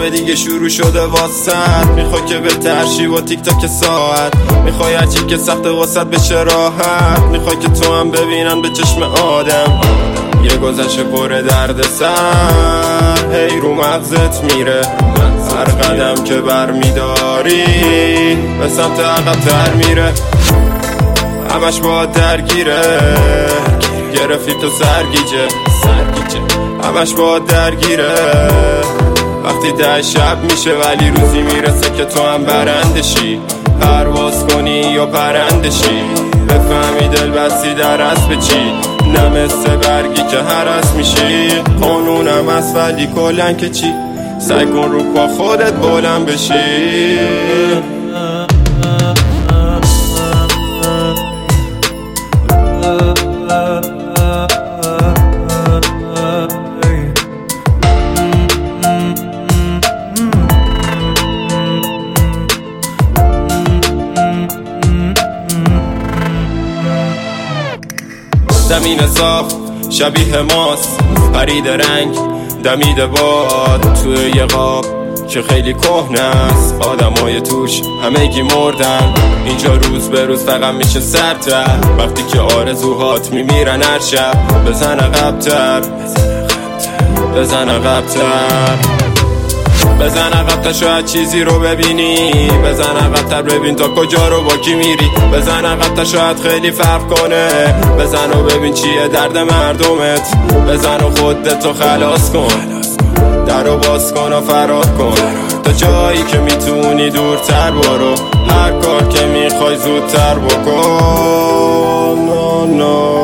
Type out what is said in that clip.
همه دیگه شروع شده واسط. میخوای که به ترشی و تیک تاک ساعت، میخوای هرچی که سخت واسط بشه راحت، میخوای که تو هم ببینن به چشم آدم یه گذشته پر درد سر هی رو مغزت میره. هر قدم که بر میداری به سمت عقب‌تر میره، همش با درگیره، گرفتی تو سرگیجه، همش با درگیره. وقتی 10 شب میشه ولی روزی میرسه که تو هم برندشی، پرواز کنی یا پرندشی، بفهمی دل بستی در اسب چی، نه مثل برگی که هرس میشی. قانونم هست ولی کلن که چی، سعی کن رو پا خودت بلند بشی. زمین صاف شبیه ماست، پرید رنگ دمید باد توی یه قاب که خیلی کهنه است. آدمای توش همگی مردن، اینجا روز به روز فقط میشه سرتر. وقتی که آرزوهات میمیرن هر شب، بزن عقب‌تر، بزن عقب‌تر، بزن عقب‌تر شاید چیزی رو ببینی، بزن عقب‌تر ببین تا کجا رو با کی میری، بزن عقب‌تر شاید خیلی فرق کنه، بزن و ببین چیه درد مردمت، بزن و خودتو خلاص کن، درو باز کن و فرار کن تا جایی که میتونی دورتر برو، هر کار که میخوای زودتر بکن.